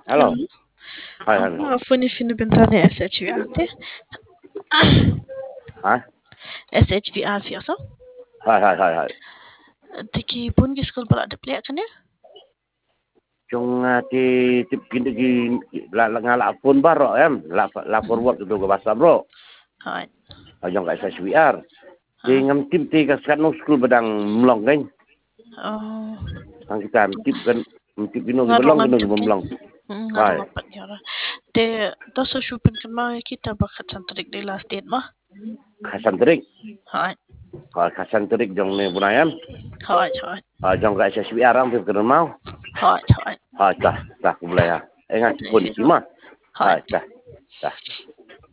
Hello. Hello. Hi, hello. Phone finibintani SHVR Hả? SHVR fiasa. Hi. Tiki pun ki school pala de plek kan ya? Chung ti tip kini ki la ngala phone baro em la forward tu ke bahasa bro. Hai. Ajong ka SSWR. Ti Ha. ngam tim ti ka sekarang school bedang melong kan. Oh. Ang kita tip kan tip kino ki belong Ngarong kino ki tip kan? belong. Ngarong Hai. apa ni orang? De dosa shupin kan mah kita bakat santrik di last date mah. Khasan terik. Hai. Khasan terik jong ne bunayam. Hai. Ajong ka SSWR ang tu kena mau. Hai. Ha ta ku boleh ya. Engat phone ki mah. Hai. Ha ta.